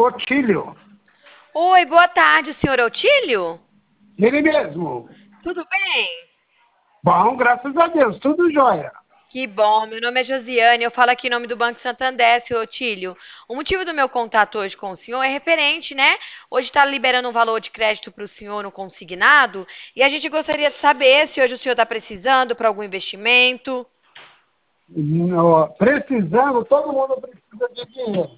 Otílio, Oi, boa tarde, senhor Otílio? ele mesmo. Tudo bem? Bom, graças a Deus, tudo jóia. Que bom, meu nome é Josiane, eu falo aqui em nome do Banco Santander, senhor Otílio. O motivo do meu contato hoje com o senhor é referente, né? Hoje está liberando um valor de crédito para o senhor no consignado e a gente gostaria de saber se hoje o senhor está precisando para algum investimento. Precisando, todo mundo precisa de dinheiro.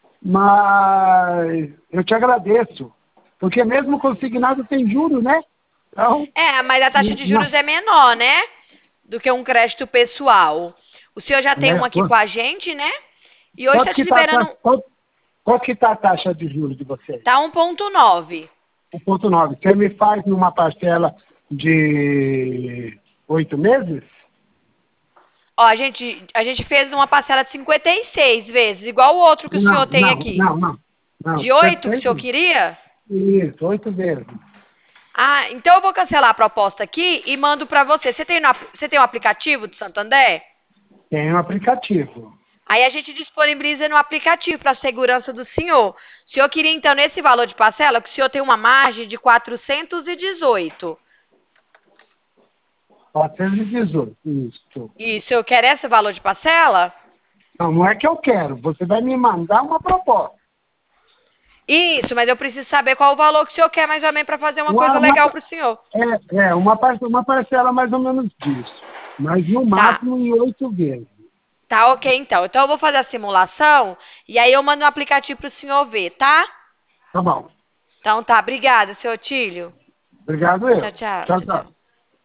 Mas eu te agradeço, porque mesmo consignado tem juros, né? Então, Mas a taxa de não, juros é menor, né? Do que um crédito pessoal. O senhor já tem um aqui com a gente, né? E hoje está quanto te que tá, liberando, qual que tá a taxa de juros de vocês? tá 1,9. 1,9. Você me faz numa parcela de 8 meses? Ó, a gente fez uma parcela de 56 vezes, igual o outro que o Não, senhor tem não, aqui. não, não. Não, De 8 que o senhor perfeito. queria? Isso, 8 vezes. Ah, então eu vou cancelar a proposta aqui e mando para você. Você tem um aplicativo do Santander? Tem um aplicativo. Aí a gente disponibiliza no aplicativo para a segurança do senhor. O senhor queria, então, nesse valor de parcela, que o senhor tem uma margem de 418. 418, isso. E o senhor quer esse valor de parcela? Não, não é que eu quero. Você vai me mandar uma proposta. Isso, mas eu preciso saber qual o valor que o senhor quer mais ou menos para fazer uma Uma, coisa uma, legal para o senhor. uma parcela mais ou menos disso. Mas no Tá. máximo em 8 vezes. Tá, ok, então. Então eu vou fazer a simulação e aí eu mando um aplicativo para o senhor ver, tá? Tá bom. Então tá, obrigada, seu Otílio. Obrigado Tchau, eu. tchau. Tchau, Tchau, tchau. tchau.